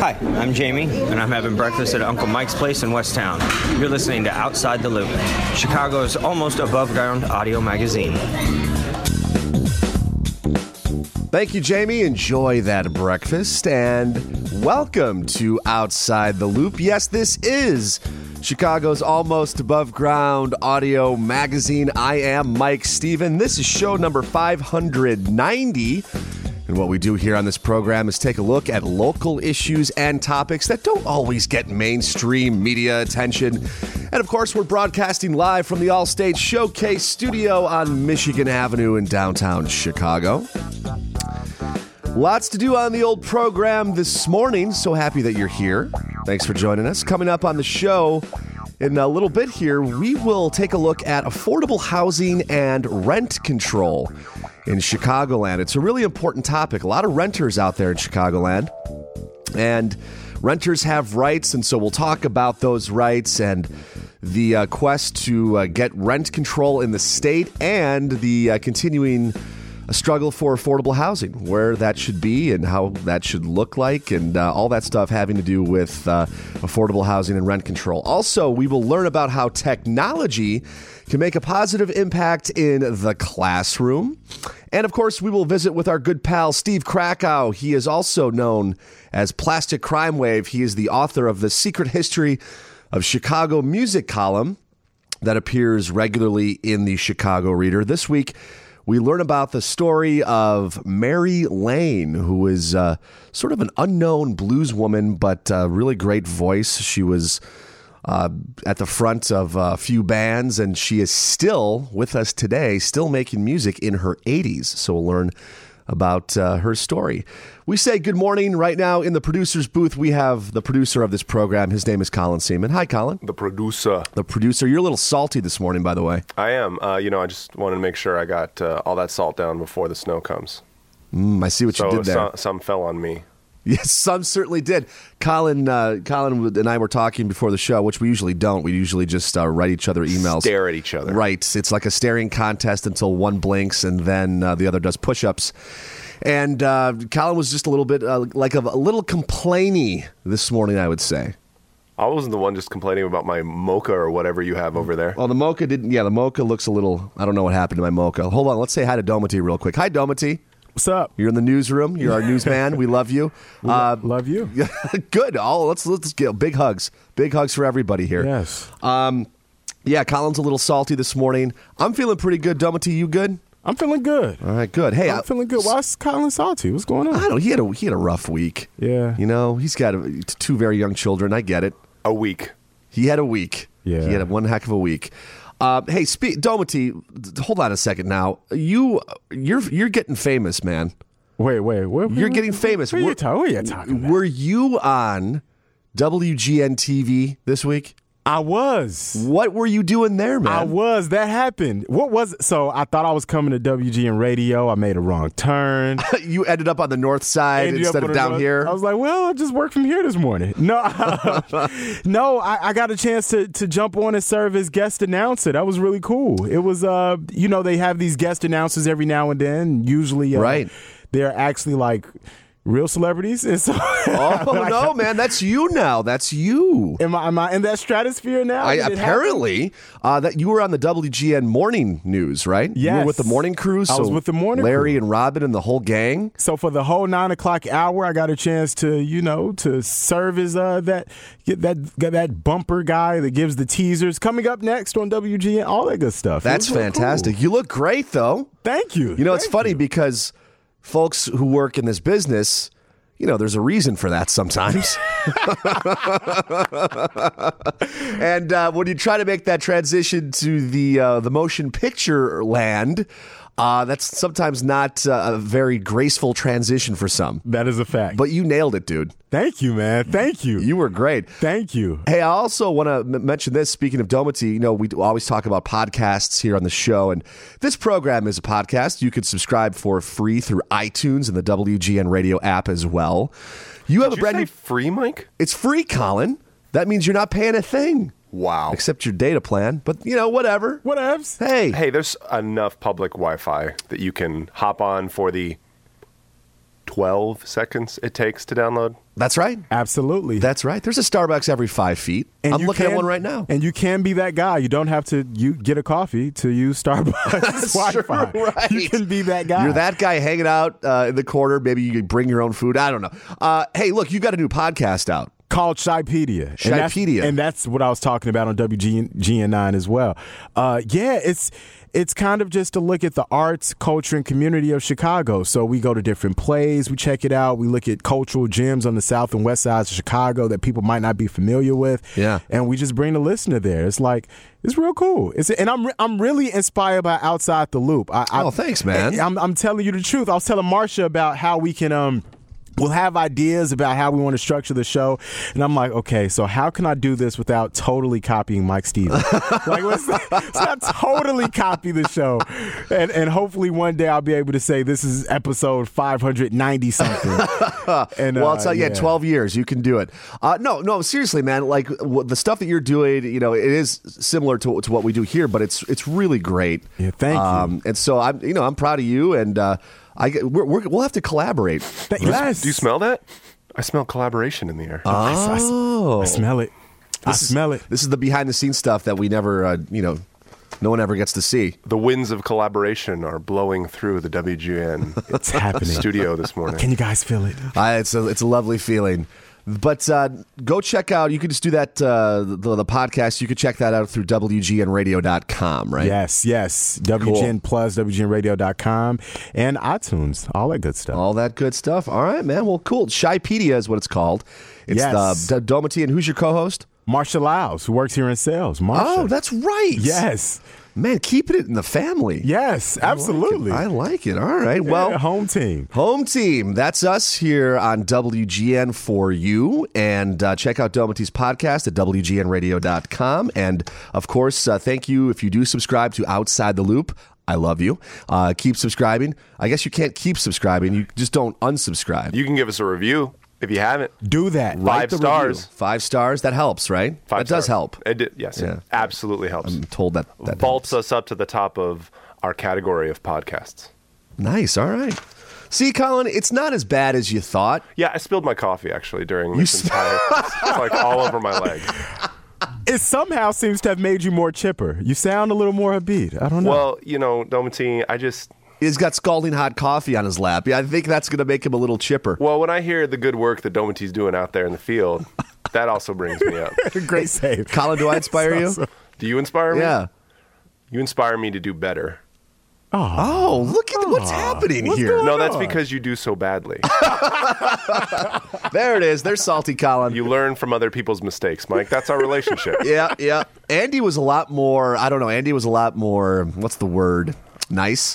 Hi, I'm Jamie, and I'm having breakfast at Uncle Mike's Place in West Town. You're listening to Outside the Loop, Chicago's almost above-ground audio magazine. Thank you, Jamie. Enjoy that breakfast, and welcome to Outside the Loop. Yes, this is Chicago's almost above-ground audio magazine. I am Mike Steven. This is show number 590. And what we do here on this program is take a look at local issues and topics that don't always get mainstream media attention. And of course, we're broadcasting live from the Allstate Showcase studio on Michigan Avenue in downtown Chicago. Lots to do on the old program this morning. So happy that you're here. Thanks for joining us. Coming up on the show in a little bit here, we will take a look at affordable housing and rent control in Chicagoland. It's a really important topic. A lot of renters out there in Chicagoland, and renters have rights, and so we'll talk about those rights and the quest to get rent control in the state and the continuing struggle for affordable housing, where that should be and how that should look like, and all that stuff having to do with affordable housing and rent control. Also, we will learn about how technology can make a positive impact in the classroom. And of course, we will visit with our good pal, Steve Krakow. He is also known as Plastic Crime Wave. He is the author of The Secret History of Chicago Music column that appears regularly in the Chicago Reader. This week, we learn about the story of Mary Lane, who is sort of an unknown blues woman, but a really great voice. She was at the front of a few bands, and she is still with us today, still making music in her 80s. So we'll learn about her story. We say good morning. Right now in the producer's booth, we have the producer of this program. His name is Colin Seaman. Hi, Colin. The producer. The producer. You're a little salty this morning, by the way. I am. I just wanted to make sure I got all that salt down before the snow comes. I see what you did there. Some fell on me. Yes, some certainly did. Colin and I were talking before the show, which we usually don't. We usually just write each other emails. Stare at each other. Right. It's like a staring contest until one blinks and then the other does push-ups. And Colin was just a little bit like a little complainy this morning, I would say. I wasn't the one just complaining about my mocha or whatever you have over there. Well, the mocha didn't. Yeah, the mocha looks a little. I don't know what happened to my mocha. Hold on. Let's say hi to Domity real quick. Hi, Domity. What's up? You're in the newsroom. You're our newsman. We love you. Love you. Good. Let's get big hugs. Big hugs for everybody here. Yes. Yeah, Colin's a little salty this morning. I'm feeling pretty good. Domity, you good? I'm feeling good. All right, good. Hey, I'm feeling good. Why is Colin salty? What's going on? I don't know. He had a rough week. Yeah. You know, he's got two very young children. I get it. A week. He had a week. Yeah. He had one heck of a week. Hey, Domity, hold on a second now. You're getting famous, man. Wait. You're getting famous. What are you talking about? Were you on WGN TV this week? I was. What were you doing there, man? I was. That happened. What was it? So I thought I was coming to WGN Radio. I made a wrong turn. You ended up on the north side instead of down here. I was like, well, I'll just work from here this morning. No, I got a chance to jump on and serve as guest announcer. That was really cool. It was, they have these guest announcers every now and then. Usually, right. They're actually like real celebrities, and so no, man, that's you now. That's you. Am I in that stratosphere now? Apparently, that you were on the WGN morning news, right? Yes, you were with the morning crew. I was with the morning Larry crew. And Robin and the whole gang. So for the whole 9 o'clock hour, I got a chance to to serve as that bumper guy that gives the teasers. Coming up next on WGN, all that good stuff. That's fantastic. Cool. You look great, though. Thank you. It's funny because folks who work in this business, there's a reason for that sometimes. And when you try to make that transition to the motion picture land, that's sometimes not a very graceful transition for some. That is a fact. But you nailed it, dude. Thank you, man. Thank you. You were great. Thank you. Hey, I also want to mention this. Speaking of Domity, we always talk about podcasts here on the show, and this program is a podcast. You could subscribe for free through iTunes and the WGN Radio app as well. You have a brand new free, Mike? It's free, Colin. That means you're not paying a thing. Wow. Except your data plan. But, whatever. Whatevs. Hey, there's enough public Wi-Fi that you can hop on for the 12 seconds it takes to download. That's right. Absolutely. That's right. There's a Starbucks every 5 feet. And I'm looking at one right now. And you can be that guy. You don't have to get a coffee to use Starbucks Wi-Fi. Right. You can be that guy. You're that guy hanging out in the corner. Maybe you can bring your own food. I don't know. Hey, look, you got a new podcast out. Called Shypedia. Shypedia. And that's what I was talking about on WGN9 as well. It's kind of just to look at the arts, culture, and community of Chicago. So we go to different plays, we check it out, we look at cultural gems on the south and west sides of Chicago that people might not be familiar with. Yeah. And we just bring the listener there. It's like, it's real cool. And I'm really inspired by Outside the Loop. Thanks, man. I'm telling you the truth. I was telling Marsha about how we can we'll have ideas about how we want to structure the show. And I'm like, okay, so how can I do this without totally copying Mike Stevens? Like, let's not totally copy the show. And hopefully one day I'll be able to say this is episode 590-something. Well, it's 12 years. You can do it. No, seriously, man. Like, the stuff that you're doing, it is similar to what we do here, but it's really great. Yeah, thank you. And so I'm proud of you, and we'll have to collaborate. Yes. Do you smell that? I smell collaboration in the air. I smell it. I smell it. This is the behind-the-scenes stuff that we never, no one ever gets to see. The winds of collaboration are blowing through the WGN It's happening. studio this morning. Can you guys feel it? It's a lovely feeling. But go check out, you can just do that, the podcast, you can check that out through WGNradio.com, right? Yes. WGN Plus, WGNradio.com, and iTunes, all that good stuff. All that good stuff. All right, man. Well, cool. Shypedia is what it's called. It's the Domity, and who's your co-host? Marsha Lyles, who works here in sales. Marsha. Oh, that's right. Yes. Man, keeping it in the family. Yes, absolutely. I like it. All right. Well, home team. Home team. That's us here on WGN for you. And check out Domity's podcast at WGNradio.com. And, of course, thank you if you do subscribe to Outside the Loop. I love you. Keep subscribing. I guess you can't keep subscribing. You just don't unsubscribe. You can give us a review if you haven't. Do that. 5 stars. Review. 5 stars. That helps, right? 5 that stars. does help. Yes, Yeah. it absolutely helps. I'm told that vaults helps. us up to the top of our category of podcasts. Nice. All right. See, Colin, it's not as bad as you thought. Yeah, I spilled my coffee actually during this entire. It's like all over my leg. It somehow seems to have made you more chipper. You sound a little more upbeat. I don't know. Well, Domity, He's got scalding hot coffee on his lap. Yeah, I think that's going to make him a little chipper. Well, when I hear the good work that Domity's doing out there in the field, that also brings me up. Great save. Colin, do I inspire you? Awesome. Do you inspire me? Yeah. You inspire me to do better. Oh, look at what's happening What's here. going No, that's on? because you do so badly. There it is. There's salty Colin. You learn from other people's mistakes, Mike. That's our relationship. Yeah. Andy was a lot more, what's the word? Nice?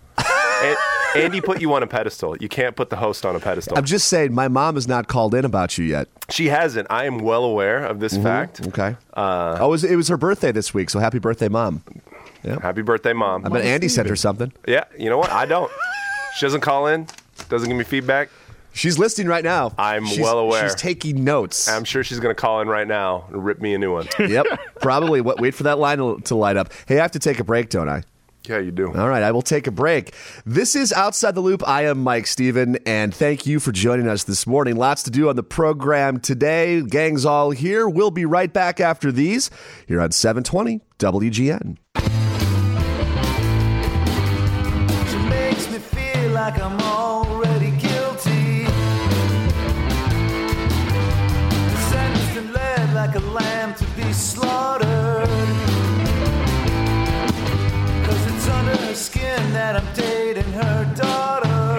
Andy put you on a pedestal. You can't put the host on a pedestal. I'm just saying, my mom has not called in about you yet. She hasn't. I am well aware of this fact. Okay. It was her birthday this week, so happy birthday, Mom. Yeah. Happy birthday, Mom. I bet Andy sent her something. Yeah, you know what? I don't. She doesn't call in, doesn't give me feedback. She's listening right now. She's well aware. She's taking notes. I'm sure she's going to call in right now and rip me a new one. Yep, probably. Wait for that line to light up. Hey, I have to take a break, don't I? Yeah, you do. All right, I will take a break. This is Outside the Loop. I am Mike Steven, and thank you for joining us this morning. Lots to do on the program today. Gang's all here. We'll be right back after these here on 720 WGN. She makes me feel like I'm already guilty. Sentenced and led like a lamb to be slaughtered. Under her skin that I'm dating her daughter.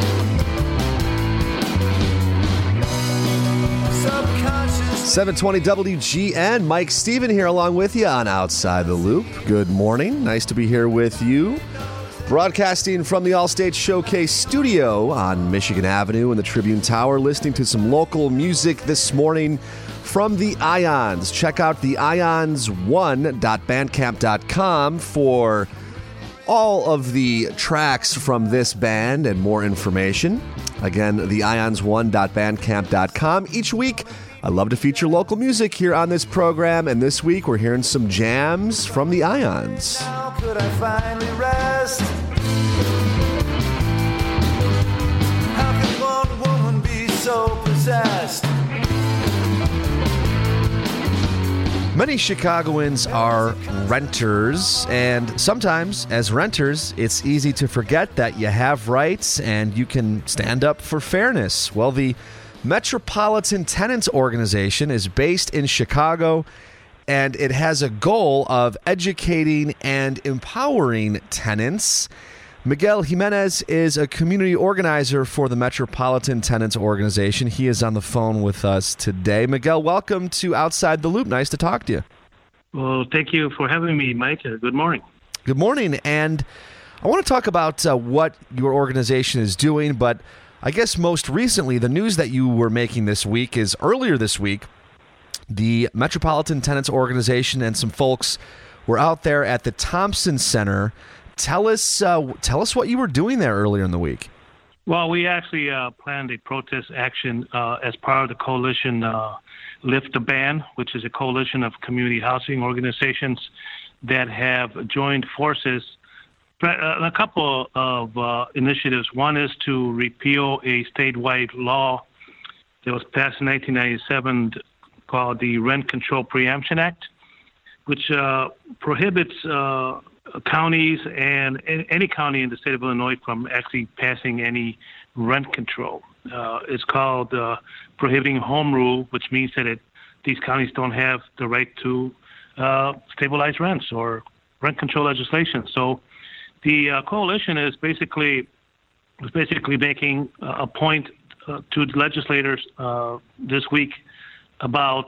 720 WGN. Mike Steven here along with you on Outside the Loop. Good morning. Nice to be here with you. Broadcasting from the Allstate Showcase studio on Michigan Avenue in the Tribune Tower. Listening to some local music this morning from the Ions. Check out the ions1.bandcamp.com for all of the tracks from this band and more information. Again, the ions1.bandcamp.com. Each week, I love to feature local music here on this program, and this week we're hearing some jams from the Ions. How could I finally rest? How could possessed. Many Chicagoans are renters, and sometimes, as renters, it's easy to forget that you have rights and you can stand up for fairness. Well, the Metropolitan Tenants Organization is based in Chicago, and it has a goal of educating and empowering tenants. Miguel Jimenez is a community organizer for the Metropolitan Tenants Organization. He is on the phone with us today. Miguel, welcome to Outside the Loop. Nice to talk to you. Well, thank you for having me, Mike. Good morning. Good morning. And I want to talk about what your organization is doing, but I guess most recently, the news that you were making this week is earlier this week, the Metropolitan Tenants Organization and some folks were out there at the Thompson Center. Tell us what you were doing there earlier in the week. Well, we actually planned a protest action as part of the coalition Lift the Ban, which is a coalition of community housing organizations that have joined forces. A couple of initiatives. One is to repeal a statewide law that was passed in 1997 called the Rent Control Preemption Act, which prohibits counties and any county in the state of Illinois from actually passing any rent control. It's called prohibiting home rule, which means that these counties don't have the right to stabilize rents or rent control legislation. So the coalition is basically making a point to the legislators this week about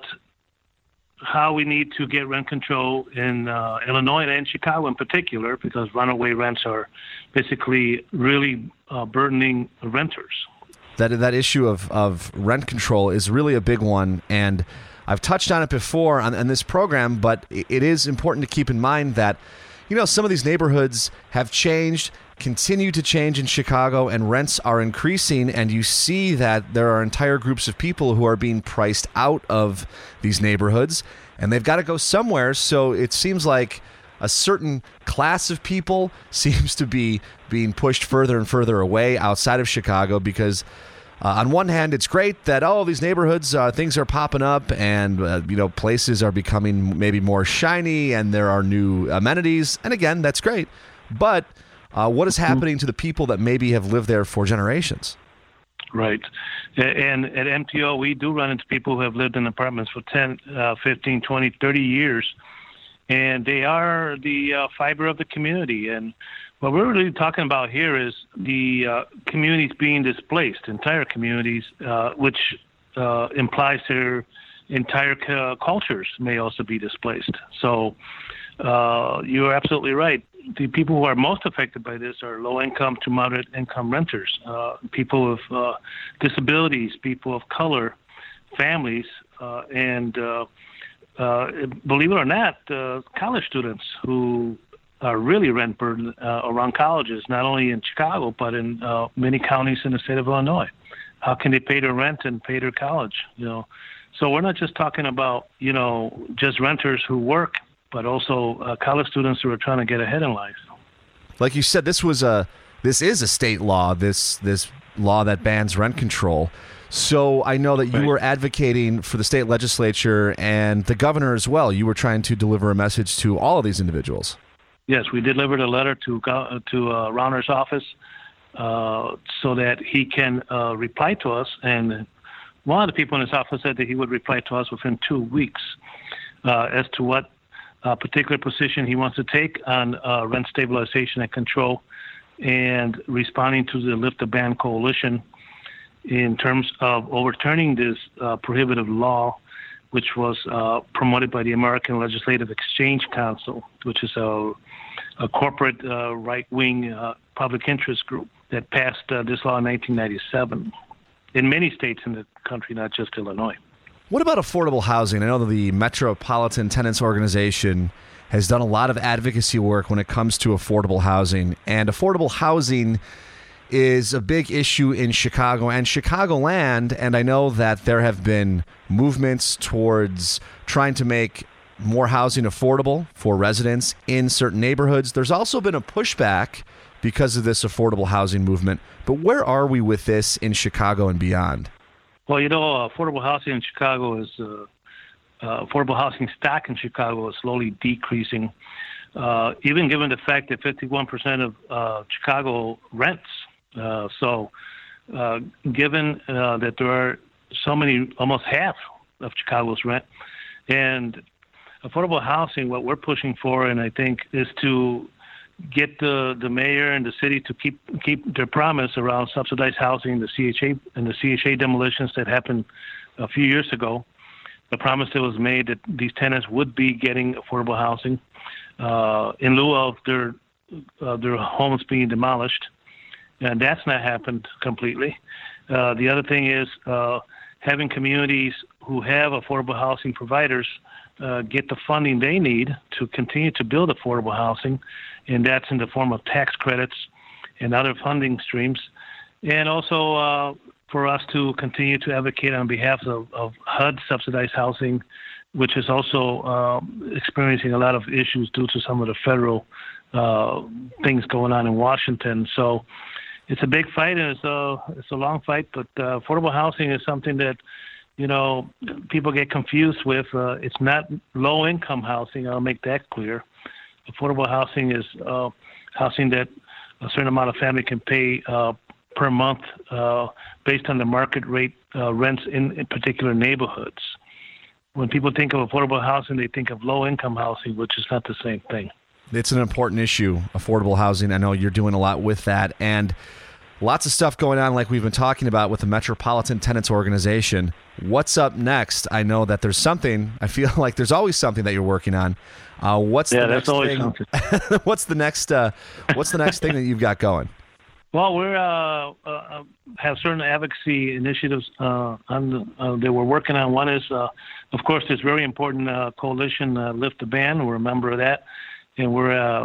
how we need to get rent control in Illinois and Chicago in particular, because runaway rents are basically really burdening renters. That issue of rent control is really a big one, and I've touched on it before on this program, but it is important to keep in mind that, you know, some of these neighborhoods have changed, continue to change in Chicago, and rents are increasing, and you see that there are entire groups of people who are being priced out of these neighborhoods, and they've got to go somewhere. So it seems like a certain class of people seems to be being pushed further and further away outside of Chicago because on one hand, it's great that, these neighborhoods, things are popping up and, places are becoming maybe more shiny and there are new amenities. And again, that's great. But what is happening to the people that maybe have lived there for generations? Right. And at MTO, we do run into people who have lived in apartments for 10, 15, 20, 30 years. And they are the fiber of the community. And what we're really talking about here is the communities being displaced, entire communities, which implies their entire cultures may also be displaced. So you're absolutely right. The people who are most affected by this are low-income to moderate-income renters, people with disabilities, people of color, families, and believe it or not, college students who are really rent burdened around colleges, not only in Chicago, but in many counties in the state of Illinois. How can they pay their rent and pay their college? So we're not just talking about, just renters who work, but also college students who are trying to get ahead in life. Like you said, this is a state law, this law that bans rent control. So I know that you were advocating for the state legislature and the governor as well. You were trying to deliver a message to all of these individuals. Yes, we delivered a letter to Rauner's office so that he can reply to us. And one of the people in his office said that he would reply to us within 2 weeks as to what particular position he wants to take on rent stabilization and control, and responding to the Lift the Ban coalition in terms of overturning this prohibitive law, which was promoted by the American Legislative Exchange Council, which is a corporate right-wing public interest group that passed this law in 1997 in many states in the country, not just Illinois. What about affordable housing? I know that the Metropolitan Tenants Organization has done a lot of advocacy work when it comes to affordable housing, and affordable housing is a big issue in Chicago and Chicagoland, and I know that there have been movements towards trying to make more housing affordable for residents in certain neighborhoods. There's also been a pushback because of this affordable housing movement, but where are we with this in Chicago and beyond? Well, affordable housing in Chicago is affordable housing stock in Chicago is slowly decreasing, even given the fact that 51% of Chicago rents. Given that there are so many, almost half of Chicago's rent, and affordable housing, what we're pushing for, and I think, is to get the mayor and the city to keep their promise around subsidized housing, the CHA demolitions that happened a few years ago. The promise that was made that these tenants would be getting affordable housing in lieu of their homes being demolished, and that's not happened completely. The other thing is having communities who have affordable housing providers get the funding they need to continue to build affordable housing, and that's in the form of tax credits and other funding streams. And also for us to continue to advocate on behalf of HUD subsidized housing, which is also experiencing a lot of issues due to some of the federal things going on in Washington. So it's a big fight, and it's a long fight, but affordable housing is something that people get confused with. It's not low-income housing. I'll make that clear. Affordable housing is housing that a certain amount of family can pay per month based on the market rate rents in particular neighborhoods. When people think of affordable housing, they think of low-income housing, which is not the same thing. It's an important issue, affordable housing. I know you're doing a lot with that, and lots of stuff going on like we've been talking about with the Metropolitan Tenants Organization. What's up next? I know that there's something. I feel like there's always something that you're working on. What's the next thing? What's the next thing that you've got going? Well, we have certain advocacy initiatives that we're working on. One is, of course, this very important coalition, Lift the Ban. We're a member of that, and we're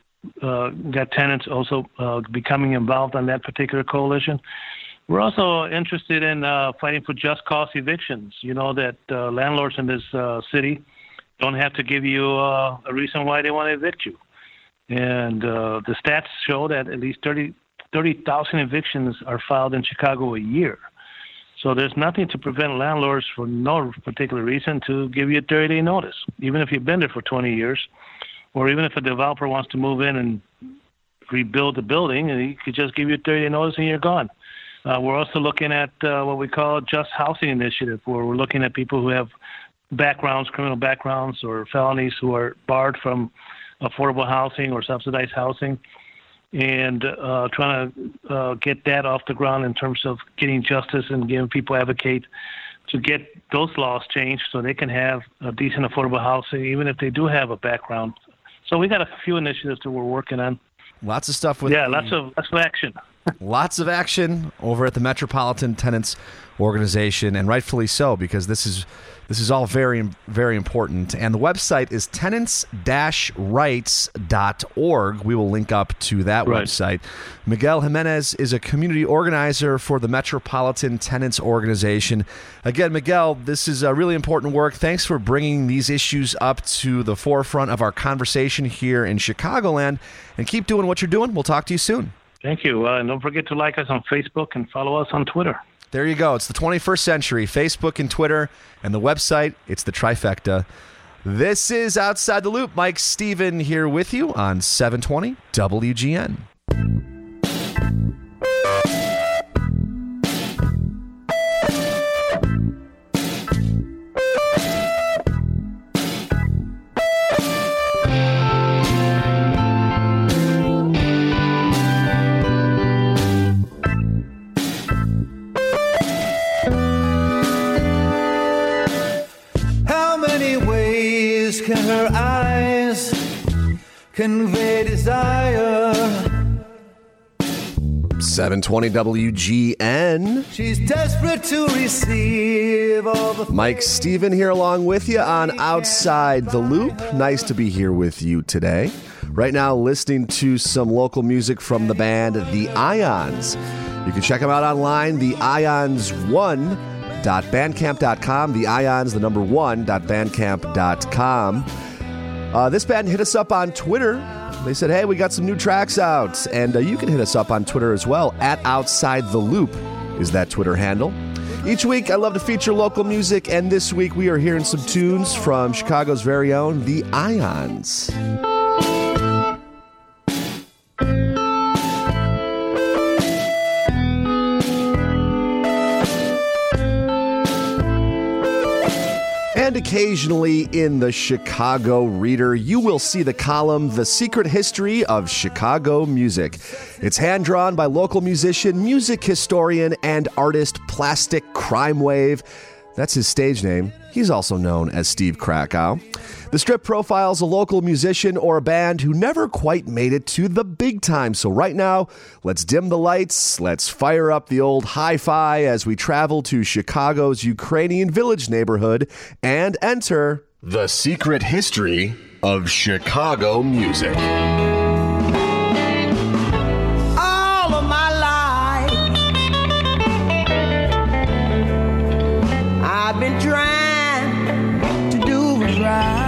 got tenants also becoming involved on that particular coalition. We're also interested in fighting for just cause evictions. You know that landlords in this city don't have to give you a reason why they want to evict you. And the stats show that at least 30,000 evictions are filed in Chicago a year. So there's nothing to prevent landlords for no particular reason to give you a 30-day notice, even if you've been there for 20 years. Or even if a developer wants to move in and rebuild the building, and he could just give you a 30-day notice and you're gone. We're also looking at what we call Just Housing Initiative, where we're looking at people who have backgrounds, criminal backgrounds or felonies who are barred from affordable housing or subsidized housing, and trying to get that off the ground in terms of getting justice and giving people advocate to get those laws changed so they can have a decent affordable housing, even if they do have a background. So we got a few initiatives that we're working on. Lots of stuff with lots of action. Lots of action over at the Metropolitan Tenants Organization, and rightfully so, because this is all very, very important. And the website is tenants-rights.org. We will link up to that website. Miguel Jimenez is a community organizer for the Metropolitan Tenants Organization. Again, Miguel, this is really important work. Thanks for bringing these issues up to the forefront of our conversation here in Chicagoland. And keep doing what you're doing. We'll talk to you soon. Thank you. And don't forget to like us on Facebook and follow us on Twitter. There you go. It's the 21st century. Facebook and Twitter, and the website, it's the trifecta. This is Outside the Loop. Mike Steven here with you on 720 WGN. Can her eyes convey desire? 720 WGN. She's desperate to receive all the Mike Steven here along with you on Outside the Loop. Nice to be here with you today. Right now listening to some local music from the band The Ions. You can check them out online, theions1.bandcamp.com, the Ions, the number 1.bandcamp.com. This band hit us up on Twitter. They said, hey, we got some new tracks out. And you can hit us up on Twitter as well. At Outside the Loop is that Twitter handle. Each week, I love to feature local music, and this week we are hearing some tunes from Chicago's very own, the Ions. And occasionally in the Chicago Reader, you will see the column, The Secret History of Chicago Music. It's hand-drawn by local musician, music historian, and artist Plastic Crime Wave. That's his stage name. He's also known as Steve Krakow. The strip profiles a local musician or a band who never quite made it to the big time. So right now, let's dim the lights, let's fire up the old hi-fi as we travel to Chicago's Ukrainian Village neighborhood and enter The Secret History of Chicago Music. All of my life, I've been trying to do what's right.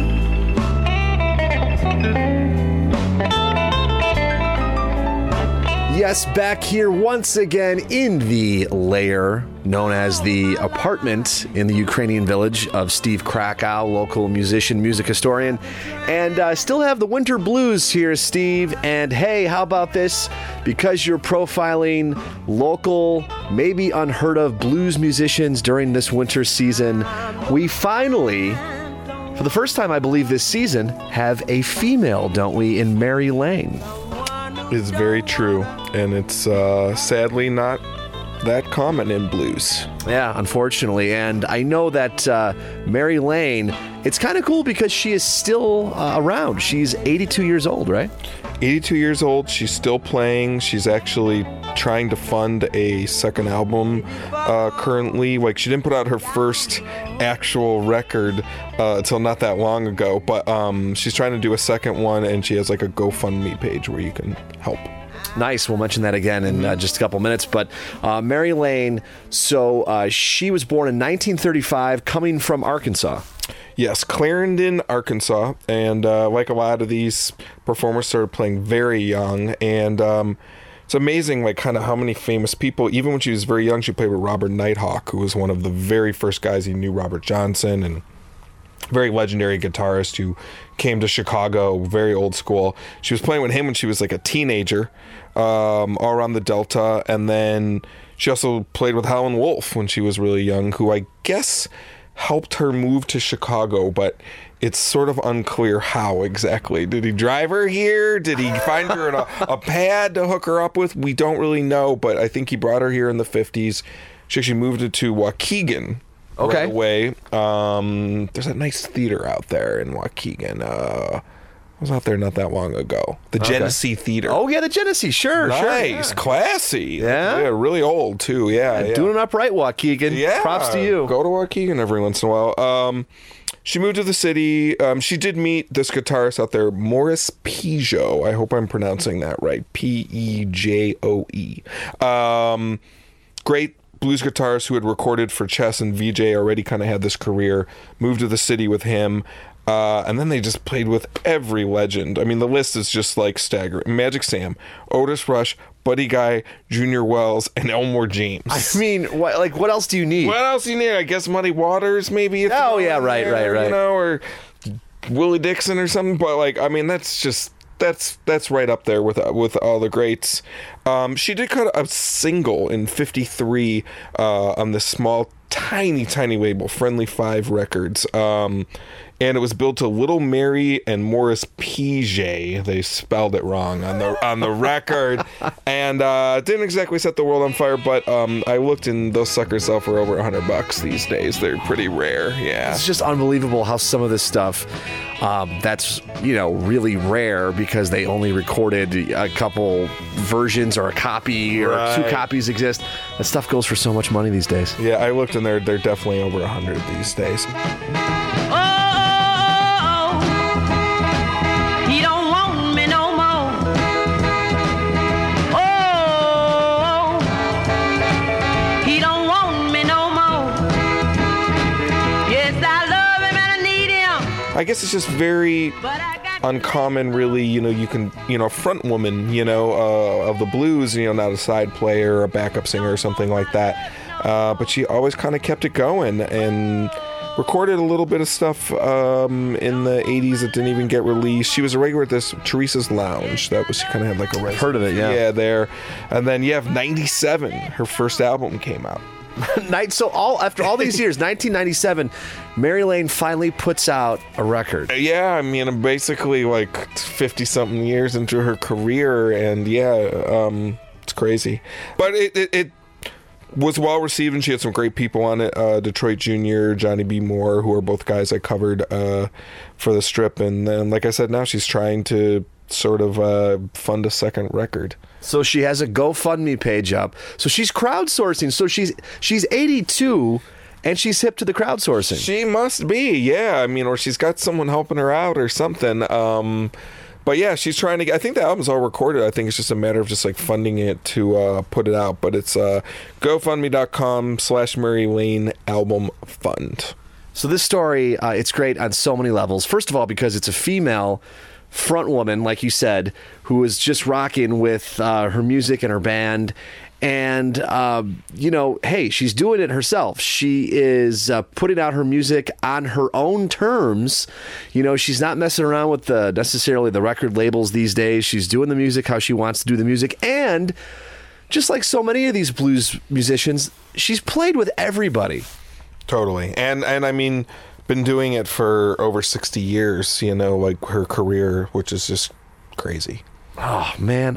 Yes, back here once again in the lair known as the apartment in the Ukrainian Village of Steve Krakow, local musician, music historian. And still have the winter blues here, Steve. And hey, how about this? Because you're profiling local, maybe unheard of blues musicians during this winter season, we finally, for the first time I believe this season, have a female, don't we, in Mary Lane. It's very true, and it's sadly not that common in blues. Yeah, unfortunately. And I know that Mary Lane, it's kind of cool because she is still around. She's 82 years old, right? 82 years old. She's still playing. She's actually trying to fund a second album currently. Like, she didn't put out her first actual record until not that long ago, but she's trying to do a second one, and she has like a GoFundMe page where you can help. Nice. We'll mention that again in just a couple minutes. But Mary Lane, so she was born in 1935, coming from Arkansas. Yes, Clarendon, Arkansas. And like a lot of these performers, started playing very young. And it's amazing, like, kind of how many famous people, even when she was very young, she played with Robert Nighthawk, who was one of the very first guys. He knew Robert Johnson, and very legendary guitarist who came to Chicago, very old school. She was playing with him when she was like a teenager, all around the Delta. And then she also played with Howlin' Wolf when she was really young, who I guess helped her move to Chicago, but it's sort of unclear how exactly. Did he drive her here? Did he find her in a pad to hook her up with? We don't really know, but I think he brought her here in the 50s. She actually moved to Waukegan. Okay. Right away. There's a nice theater out there in Waukegan. I was out there not that long ago. The Genesee Theater. Oh, yeah, the Genesee. Sure. Nice. Sure. Classy. Yeah. Really old, too. Yeah. Doing it up right, Waukegan. Yeah. Props to you. Go to Waukegan every once in a while. She moved to the city. She did meet this guitarist out there, Morris Pigeot. I hope I'm pronouncing that right. P-E-J-O-E. Great blues guitarist who had recorded for Chess and VJ, already kind of had this career, moved to the city with him, and then they just played with every legend. I mean, the list is just like staggering. Magic Sam, Otis Rush, Buddy Guy, Junior Wells, and Elmore James. I mean, what else do you need? What else do you need? I guess Muddy Waters, maybe. Oh, yeah, right. You know, or Willie Dixon or something. But, like, I mean, that's just... That's right up there with all the greats. She did cut a single in '53 on this small, tiny label, Friendly Five Records, and it was billed to Little Mary and Morris Pigeot. They spelled it wrong on the record, and didn't exactly set the world on fire. But I looked, and those suckers sell for over $100 these days. They're pretty rare. Yeah, it's just unbelievable how some of this stuff. That's, really rare because they only recorded a couple versions or a copy or two copies exist. That stuff goes for so much money these days. Yeah, I looked and they're definitely over 100 these days. He don't want me no more. Oh, he don't want me no more. Yes, I love him and I need him. I guess it's just very uncommon, really. You can, front woman, of the blues, not a side player or a backup singer or something like that. but she always kind of kept it going and recorded a little bit of stuff in the 80s that didn't even get released. She was a regular at this Teresa's Lounge. That was, she kind of had like a resident. Heard of it, yeah. Yeah, there. And then you have 97, her first album came out. So after all these years, 1997, Mary Lane finally puts out a record. Yeah, I mean, I'm basically like 50-something years into her career, and it's crazy. But it was well received, and she had some great people on it. Detroit Jr., Johnny B. Moore, who are both guys I covered for the strip. And then, like I said, now she's trying to sort of fund a second record. So she has a GoFundMe page up. So she's crowdsourcing. So she's 82 and she's hip to the crowdsourcing. She must be, yeah. I mean, or she's got someone helping her out or something. But yeah, she's trying to get, I think the album's all recorded. I think it's just a matter of just like funding it to put it out. But it's GoFundMe.com/Mary Lane Album Fund. So this story, it's great on so many levels. First of all, because it's a female front woman, like you said, who is just rocking with her music and her band. And, hey, she's doing it herself. She is putting out her music on her own terms. She's not messing around with necessarily the record labels these days. She's doing the music how she wants to do the music. And just like so many of these blues musicians, she's played with everybody. Totally. And I mean, been doing it for over 60 years, like her career, which is just crazy. Oh man,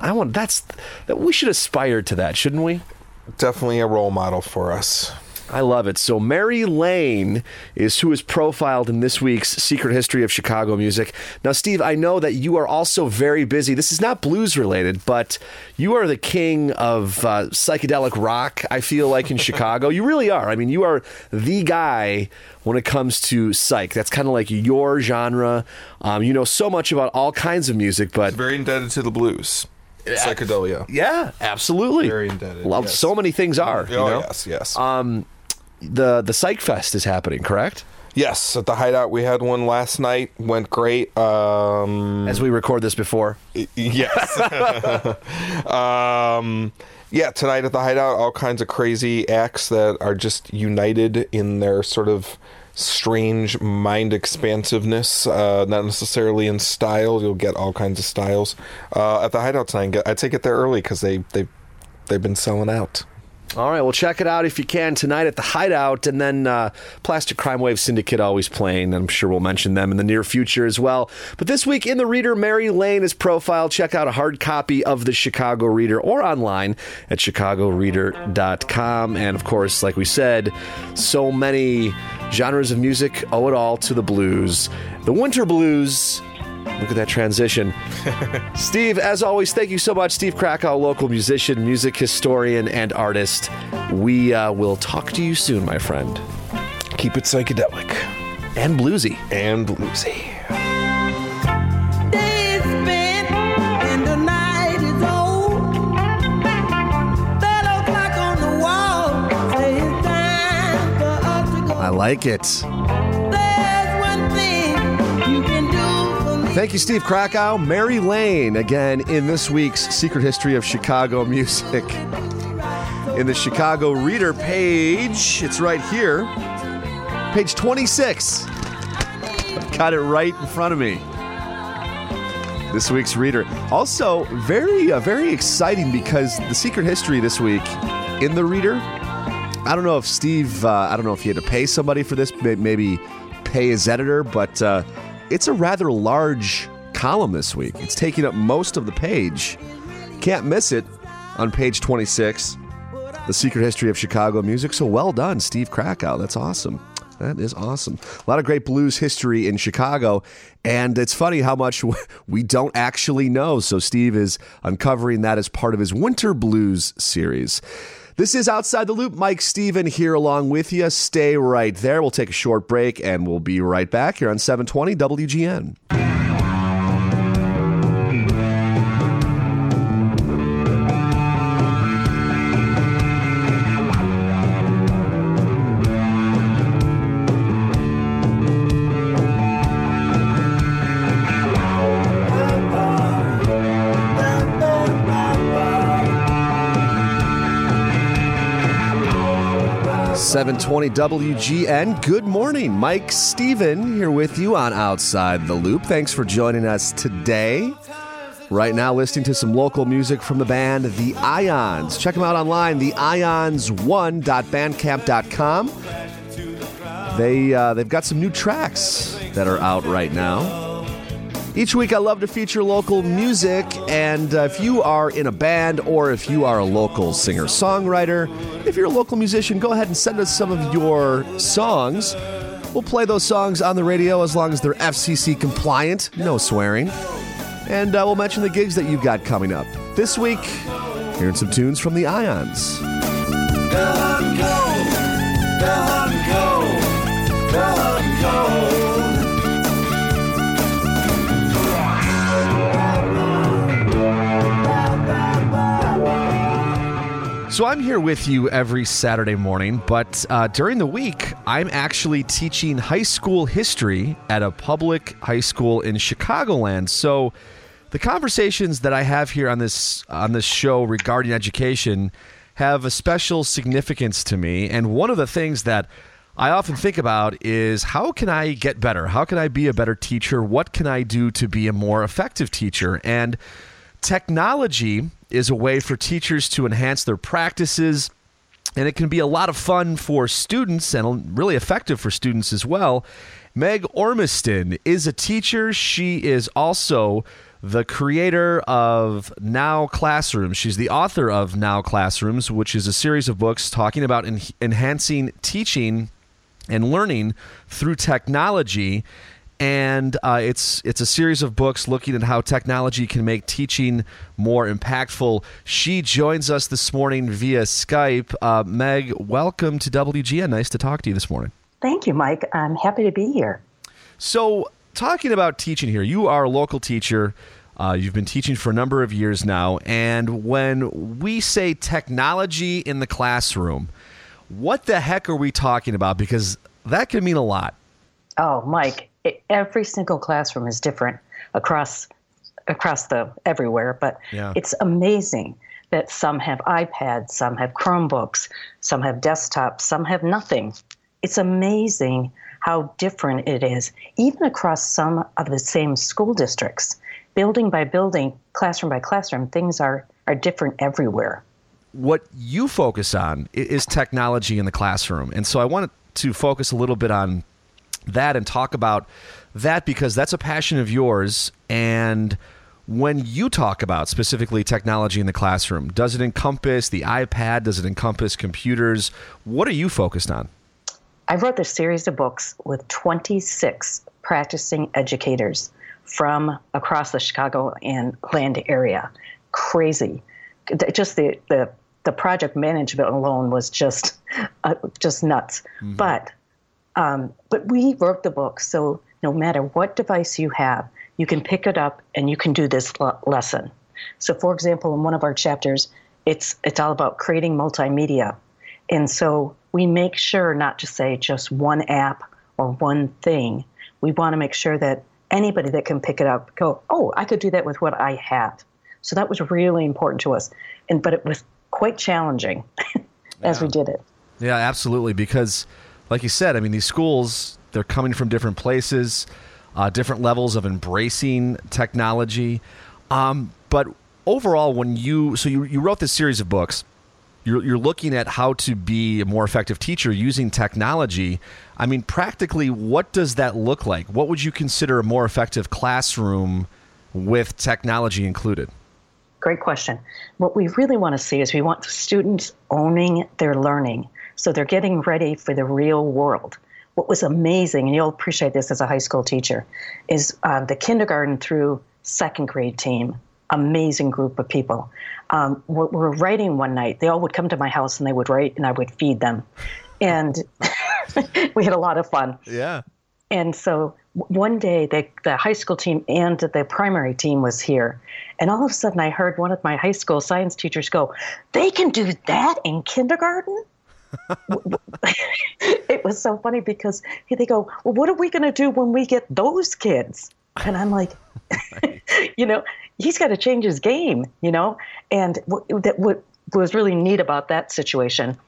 we should aspire to that, shouldn't we? Definitely a role model for us. I love it. So Mary Lane is who is profiled in this week's Secret History of Chicago Music. Now, Steve, I know that you are also very busy. This is not blues related, but you are the king of psychedelic rock, I feel like, in Chicago. You really are. I mean, you are the guy when it comes to psych. That's kind of like your genre. You know so much about all kinds of music, but... It's very indebted to the blues. Psychedelia. Yeah, absolutely. Very indebted. Yes. So many things are. Yes. The Psych Fest is happening, correct? Yes, at the Hideout. We had one last night. Went great. As we record this before. Yes. Tonight at the Hideout, all kinds of crazy acts that are just united in their sort of strange mind expansiveness, not necessarily in style. You'll get all kinds of styles at the Hideout tonight. I'd say get there early because they've been selling out. All right, well, check it out if you can tonight at the Hideout, and then Plastic Crime Wave Syndicate always playing. I'm sure we'll mention them in the near future as well. But this week in the Reader, Mary Lane is profiled. Check out a hard copy of the Chicago Reader or online at chicagoreader.com. And of course, like we said, so many genres of music owe it all to the blues. The Winter Blues. Look at that transition. Steve, as always, thank you so much. Steve Krakow, local musician, music historian, and artist. We will talk to you soon, my friend. Keep it psychedelic. And bluesy. And bluesy. Days spent and the night is old. That clock on the wall says it's time for us to go. I like it. There's one thing you can do. Thank you, Steve Krakow. Mary Lane, again, in this week's Secret History of Chicago Music. In the Chicago Reader page, it's right here. Page 26. I've got it right in front of me. This week's Reader. Also, very exciting because the Secret History this week in the Reader, I don't know if Steve, I don't know if he had to pay somebody for this, maybe pay his editor, but... it's a rather large column this week. It's taking up most of the page. Can't miss it on page 26. The Secret History of Chicago Music. So well done, Steve Krakow. That's awesome. That is awesome. A lot of great blues history in Chicago. And it's funny how much we don't actually know. So Steve is uncovering that as part of his Winter Blues series. This is Outside the Loop. Mike Steven here along with you. Stay right there. We'll take a short break, and we'll be right back here on 720 WGN. 720 WGN. Good morning. Mike Steven here with you on Outside the Loop. Thanks for joining us today. Right now, listening to some local music from the band The Ions. Check them out online, theions1.bandcamp.com. They've got some new tracks that are out right now. Each week, I love to feature local music, and if you are in a band or if you are a local singer-songwriter, if you're a local musician, go ahead and send us some of your songs. We'll play those songs on the radio as long as they're FCC compliant, no swearing. And we'll mention the gigs that you've got coming up. This week, hearing some tunes from the Ions. Go, go, go, go, go. So I'm here with you every Saturday morning, but during the week, I'm actually teaching high school history at a public high school in Chicagoland. So the conversations that I have here on this show regarding education have a special significance to me. And one of the things that I often think about is, how can I get better? How can I be a better teacher? What can I do to be a more effective teacher? And technology is a way for teachers to enhance their practices, and it can be a lot of fun for students and really effective for students as well. Meg Ormiston is a teacher. She is also the creator of Now Classrooms. She's the author of Now Classrooms, which is a series of books talking about enhancing teaching and learning through technology. And it's a series of books looking at how technology can make teaching more impactful. She joins us this morning via Skype. Meg, welcome to WGN. Nice to talk to you this morning. Thank you, Mike. I'm happy to be here. So, talking about teaching here, you are a local teacher. You've been teaching for a number of years now. And when we say technology in the classroom, what the heck are we talking about? Because that can mean a lot. Oh, Mike. Every single classroom is different across everywhere, but Yeah. It's amazing that some have iPads, some have Chromebooks, some have desktops, some have nothing. It's amazing how different it is, even across some of the same school districts. Building by building, classroom by classroom, things are different everywhere. What you focus on is technology in the classroom. And so I wanted to focus a little bit on that and talk about that, because that's a passion of yours. And when you talk about specifically technology in the classroom, does it encompass the iPad? Does it encompass computers? What are you focused on? I wrote this series of books with 26 practicing educators from across the Chicago and land area. Crazy. Just the project management alone was just nuts. Mm-hmm. But we wrote the book, so no matter what device you have, you can pick it up and you can do this lesson. So, for example, in one of our chapters, it's all about creating multimedia. And so we make sure not to say just one app or one thing. We want to make sure that anybody that can pick it up go, oh, I could do that with what I have. So that was really important to us. But it was quite challenging as we did it. Yeah, absolutely. Because like you said, I mean, these schools, they're coming from different places, different levels of embracing technology. But overall, when you wrote this series of books, you're looking at how to be a more effective teacher using technology. I mean, practically, what does that look like? What would you consider a more effective classroom with technology included? Great question. What we really want to see is we want the students owning their learning. So they're getting ready for the real world. What was amazing, and you'll appreciate this as a high school teacher, is the kindergarten through second grade team, amazing group of people. We're writing one night. They all would come to my house and they would write and I would feed them. And we had a lot of fun. Yeah. And so one day the high school team and the primary team was here. And all of a sudden I heard one of my high school science teachers go, "They can do that in kindergarten?" It was so funny because they go, "Well, what are we going to do when we get those kids?" And I'm like, he's got to change his game, And what was really neat about that situation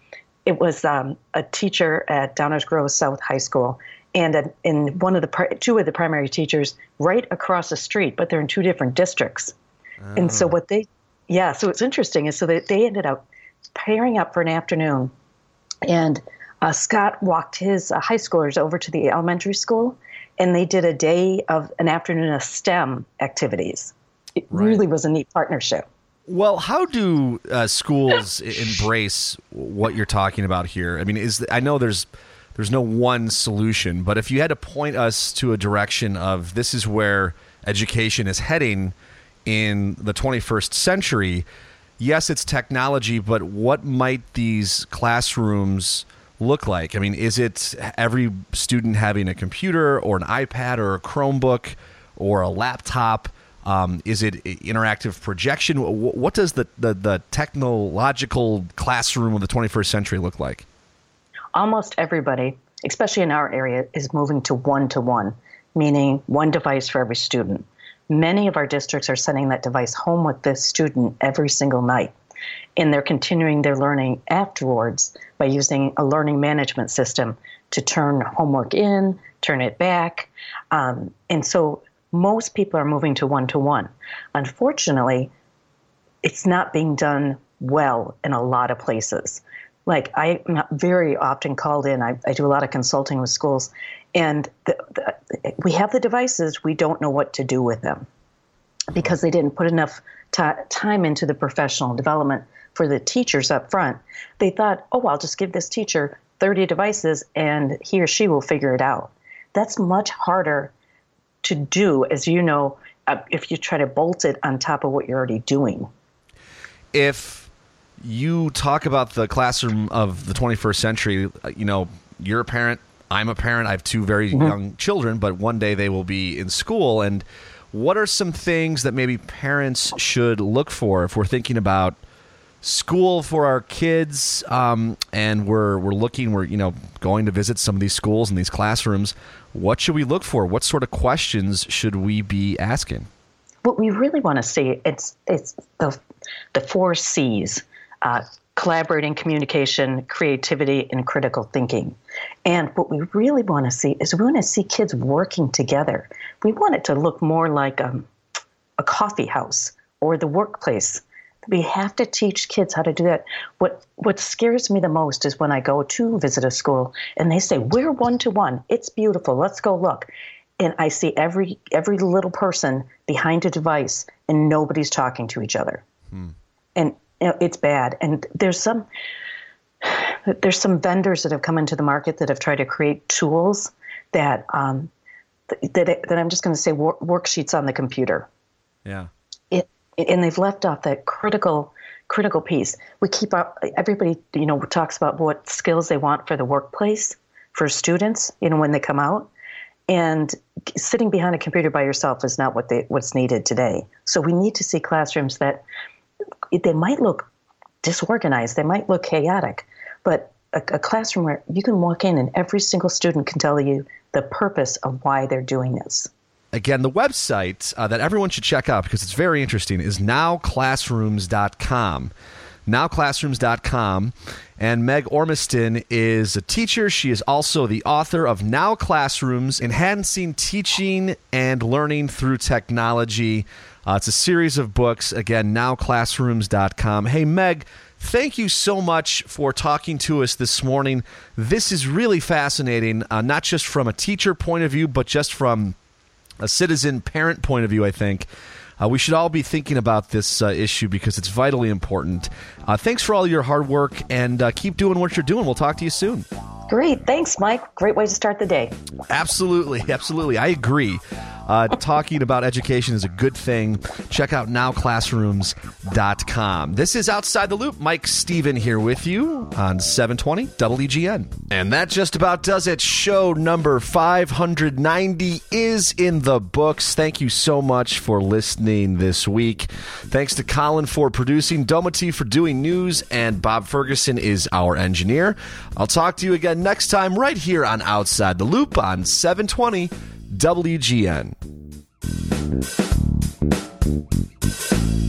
It was a teacher at Downers Grove South High School, and in two of the primary teachers right across the street, but they're in two different districts. And so so it's interesting is so they ended up pairing up for an afternoon, and Scott walked his high schoolers over to the elementary school, and they did an afternoon of STEM activities. It really was a neat partnership. Well, how do schools embrace what you're talking about here? I mean, I know there's no one solution, but if you had to point us to a direction of this is where education is heading in the 21st century, yes, it's technology, but what might these classrooms look like? I mean, is it every student having a computer or an iPad or a Chromebook or a laptop? Is it interactive projection? What does the technological classroom of the 21st century look like? Almost everybody, especially in our area, is moving to one-to-one, meaning one device for every student. Many of our districts are sending that device home with the student every single night, and they're continuing their learning afterwards by using a learning management system to turn homework in, turn it back, and so most people are moving to one-to-one. Unfortunately, it's not being done well in a lot of places. Like I'm very often called in. I do a lot of consulting with schools, and we have the devices. We don't know what to do with them because they didn't put enough time into the professional development for the teachers up front. They thought, I'll just give this teacher 30 devices and he or she will figure it out. That's much harder to do, as you know, if you try to bolt it on top of what you're already doing. If you talk about the classroom of the 21st century, you're a parent, I'm a parent, I have two very young children, but one day they will be in school. And what are some things that maybe parents should look for if we're thinking about school for our kids, and we're going to visit some of these schools and these classrooms? What should we look for? What sort of questions should we be asking? What we really want to see, it's the 4 C's: collaborating, communication, creativity, and critical thinking. And what we really want to see is we want to see kids working together. We want it to look more like a coffee house or the workplace. We have to teach kids how to do that. What scares me the most is when I go to visit a school and they say, we're one-to-one. It's beautiful. Let's go look. And I see every little person behind a device and nobody's talking to each other. And it's bad. And there's some vendors that have come into the market that have tried to create tools that I'm just going to say worksheets on the computer. Yeah. And they've left off that critical piece. We keep everybody, talks about what skills they want for the workplace, for students, when they come out. And sitting behind a computer by yourself is not what's needed today. So we need to see classrooms that they might look disorganized, they might look chaotic, but a classroom where you can walk in and every single student can tell you the purpose of why they're doing this. Again, the website that everyone should check out because it's very interesting is nowclassrooms.com. Nowclassrooms.com. And Meg Ormiston is a teacher. She is also the author of Now Classrooms, Enhancing Teaching and Learning Through Technology. It's a series of books. Again, nowclassrooms.com. Hey, Meg, thank you so much for talking to us this morning. This is really fascinating, not just from a teacher point of view, but just from a citizen parent point of view, I think. We should all be thinking about this issue because it's vitally important. Thanks for all your hard work, and keep doing what you're doing. We'll talk to you soon. Great. Thanks, Mike. Great way to start the day. Absolutely. I agree. Talking about education is a good thing. Check out nowclassrooms.com. This is Outside the Loop. Mike Stephen here with you on 720 WGN. And that just about does it. Show number 590 is in the books. Thank you so much for listening this week. Thanks to Colin for producing, Domity for doing news, and Bob Ferguson is our engineer. I'll talk to you again next time right here on Outside the Loop on 720 WGN.